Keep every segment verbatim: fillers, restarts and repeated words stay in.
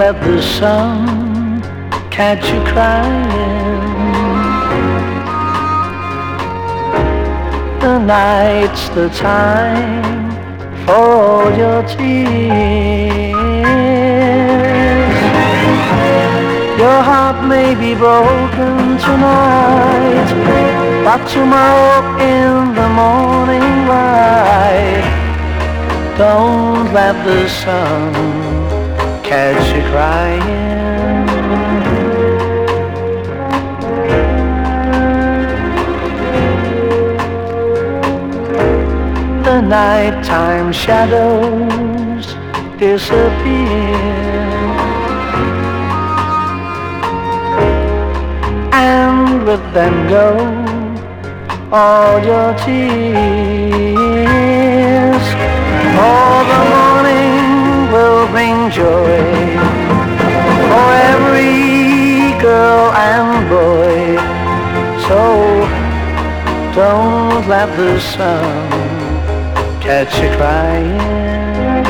let the sun catch you crying. The night's the time for all your tears. Your heart may be broken tonight, but tomorrow in the morning light, don't let the sun catch you crying. The nighttime shadows disappear, and with them go all your tears. For the morning will bring joy for every girl and boy. So don't let the sun catch you crying.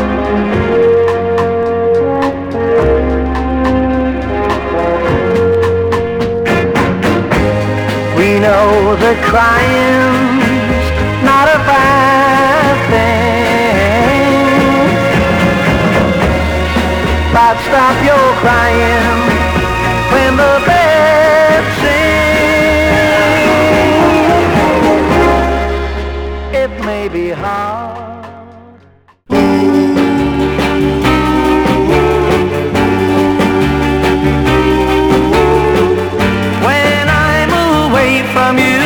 We know that crying's not a bad thing, but stop your crying when the birds sing. It may be hard. When I'm away from you,